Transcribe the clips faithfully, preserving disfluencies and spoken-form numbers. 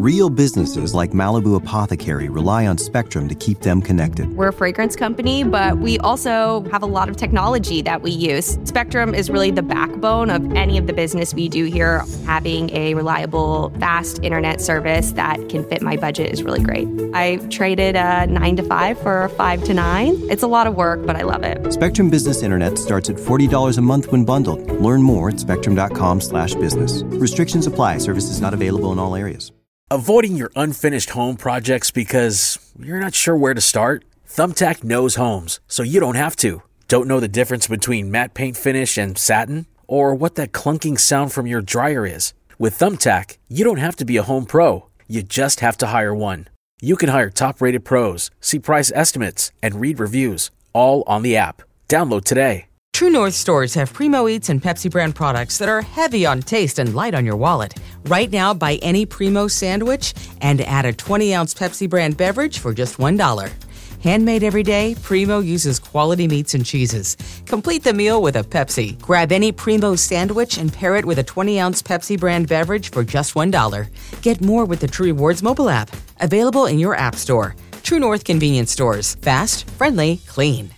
Real businesses like Malibu Apothecary rely on Spectrum to keep them connected. We're a fragrance company, but we also have a lot of technology that we use. Spectrum is really the backbone of any of the business we do here. Having a reliable, fast internet service that can fit my budget is really great. I traded a nine to five for a five to nine. It's a lot of work, but I love it. Spectrum Business Internet starts at forty dollars a month when bundled. Learn more at spectrum.com slash business. Restrictions apply. Services not available in all areas. Avoiding your unfinished home projects because you're not sure where to start? Thumbtack knows homes, so you don't have to. Don't know the difference between matte paint finish and satin? Or what that clunking sound from your dryer is? With Thumbtack, you don't have to be a home pro. You just have to hire one. You can hire top-rated pros, see price estimates, and read reviews, all on the app. Download today. True North stores have Primo Eats and Pepsi brand products that are heavy on taste and light on your wallet. Right now, buy any Primo sandwich and add a twenty-ounce Pepsi brand beverage for just one dollar. Handmade every day, Primo uses quality meats and cheeses. Complete the meal with a Pepsi. Grab any Primo sandwich and pair it with a twenty-ounce Pepsi brand beverage for just one dollar. Get more with the True Rewards mobile app. Available in your app store. True North convenience stores. Fast, friendly, clean.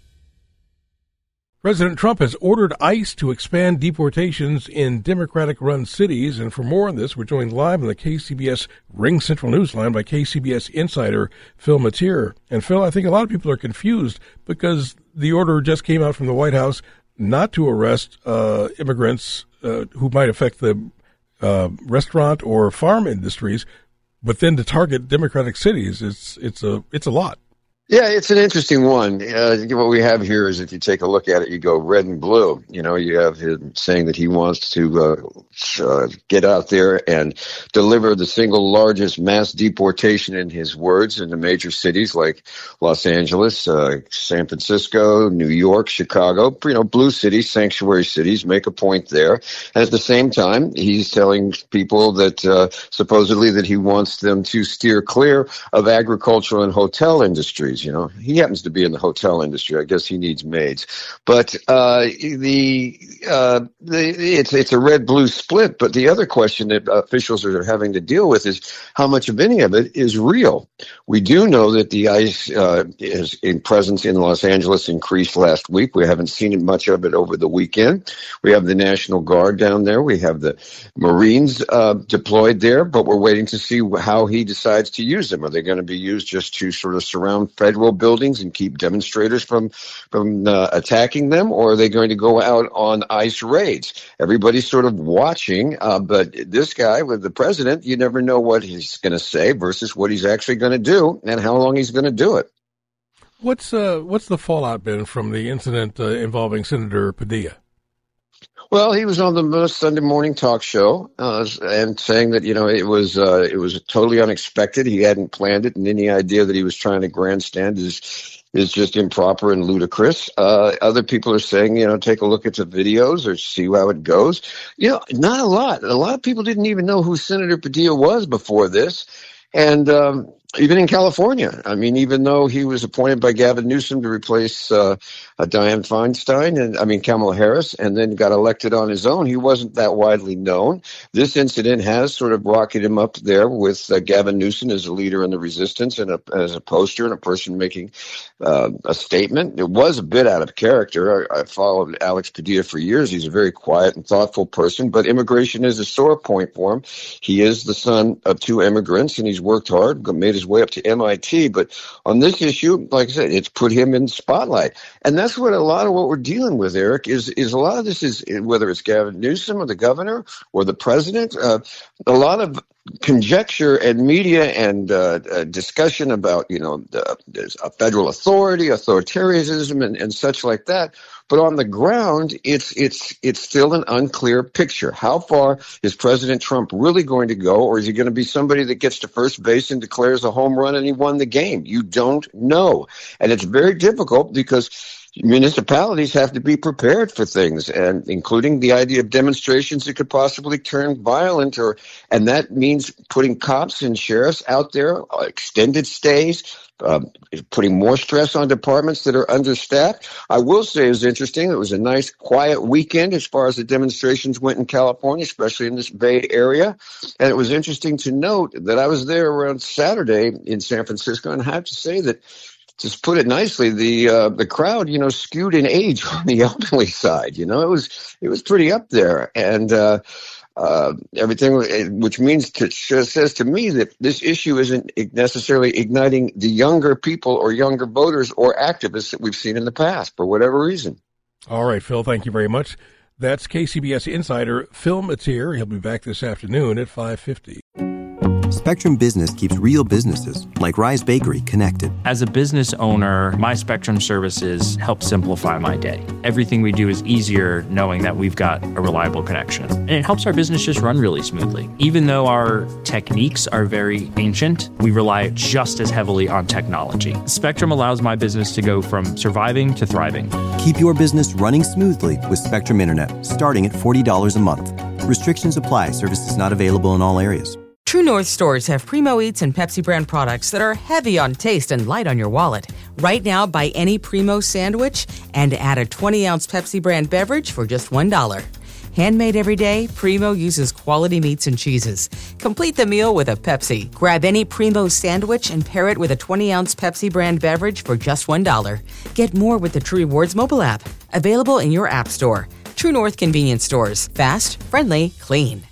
President Trump has ordered ICE to expand deportations in Democratic-run cities. And for more on this, we're joined live on the K C B S Ring Central Newsline by K C B S insider Phil Matier. And Phil, I think a lot of people are confused because the order just came out from the White House not to arrest uh, immigrants uh, who might affect the uh, restaurant or farm industries, but then to target Democratic cities. It's it's a it's a lot. Yeah, it's an interesting one. Uh, what we have here is if you take a look at it, you go red and blue. You know, you have him saying that he wants to uh, uh, get out there and deliver the single largest mass deportation, in his words, in the major cities like Los Angeles, uh, San Francisco, New York, Chicago, you know, blue cities, sanctuary cities, make a point there. And at the same time, he's telling people that uh, supposedly that he wants them to steer clear of agricultural and hotel industries. You know, he happens to be in the hotel industry. I guess he needs maids. But uh, the, uh, the it's it's a red-blue split. But the other question that officials are having to deal with is how much of any of it is real. We do know that the ICE uh, is in presence in Los Angeles increased last week. We haven't seen much of it over the weekend. We have the National Guard down there. We have the Marines uh, deployed there. But we're waiting to see how he decides to use them. Are they going to be used just to sort of surround federal buildings and keep demonstrators from from uh, attacking them, or are they going to go out on ICE raids? Everybody's sort of watching, uh, but this guy with the president, you never know what he's going to say versus what he's actually going to do and how long he's going to do it. What's uh, what's the fallout been from the incident uh, involving Senator Padilla? Well, he was on the Sunday morning talk show uh, and saying that, you know, it was uh, it was totally unexpected. He hadn't planned it, and any idea that he was trying to grandstand is is just improper and ludicrous. Uh, other people are saying, you know, take a look at the videos or see how it goes. You know, not a lot. A lot of people didn't even know who Senator Padilla was before this. And um, even in California, I mean, even though he was appointed by Gavin Newsom to replace uh, uh, Dianne Feinstein, and I mean Kamala Harris, and then got elected on his own, he wasn't that widely known. This incident has sort of rocketed him up there with uh, Gavin Newsom as a leader in the resistance and a, as a poster and a person making uh, a statement. It was a bit out of character. I, I followed Alex Padilla for years. He's a very quiet and thoughtful person, but immigration is a sore point for him. He is the son of two immigrants, and he's worked hard, made his way up to M I T. But on this issue, like I said, it's put him in the spotlight. And that's what a lot of what we're dealing with, Eric, is, is a lot of this is, whether it's Gavin Newsom or the governor or the president, uh, a lot of conjecture and media and uh, uh, discussion about, you know, the, there's a federal authority, authoritarianism, and, and such like that. But on the ground, it's it's it's still an unclear picture. How far is President Trump really going to go, or is he going to be somebody that gets to first base and declares a home run and he won the game? You don't know. And it's very difficult because municipalities have to be prepared for things, and including the idea of demonstrations that could possibly turn violent, or and that means putting cops and sheriffs out there, uh, extended stays, uh, putting more stress on departments that are understaffed. I will say it was interesting. It was a nice, quiet weekend as far as the demonstrations went in California, especially in this Bay Area. And it was interesting to note that I was there around Saturday in San Francisco, and I have to say that, just put it nicely, the uh, the crowd, you know, skewed in age on the elderly side. You know, it was it was pretty up there, and uh, uh, everything, which means to, says to me that this issue isn't necessarily igniting the younger people or younger voters or activists that we've seen in the past for whatever reason. All right, Phil, thank you very much. That's K C B S insider Phil Matier. He'll be back this afternoon at five fifty. Spectrum Business keeps real businesses, like Rise Bakery, connected. As a business owner, my Spectrum services help simplify my day. Everything we do is easier knowing that we've got a reliable connection. And it helps our business just run really smoothly. Even though our techniques are very ancient, we rely just as heavily on technology. Spectrum allows my business to go from surviving to thriving. Keep your business running smoothly with Spectrum Internet, starting at forty dollars a month. Restrictions apply. Services not available in all areas. True North stores have Primo Eats and Pepsi brand products that are heavy on taste and light on your wallet. Right now, buy any Primo sandwich and add a twenty ounce Pepsi brand beverage for just one dollar. Handmade every day, Primo uses quality meats and cheeses. Complete the meal with a Pepsi. Grab any Primo sandwich and pair it with a twenty ounce Pepsi brand beverage for just one dollar. Get more with the True Rewards mobile app. Available in your app store. True North convenience stores. Fast, friendly, clean.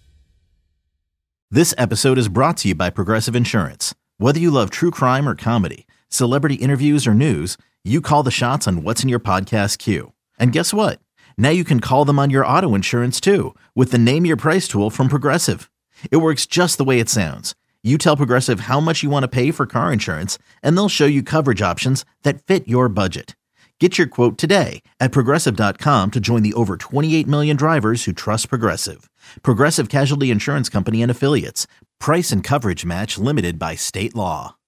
This episode is brought to you by Progressive Insurance. Whether you love true crime or comedy, celebrity interviews or news, you call the shots on what's in your podcast queue. And guess what? Now you can call them on your auto insurance too, with the Name Your Price tool from Progressive. It works just the way it sounds. You tell Progressive how much you want to pay for car insurance, and they'll show you coverage options that fit your budget. Get your quote today at Progressive dot com to join the over twenty-eight million drivers who trust Progressive. Progressive Casualty Insurance Company and Affiliates. Price and coverage match limited by state law.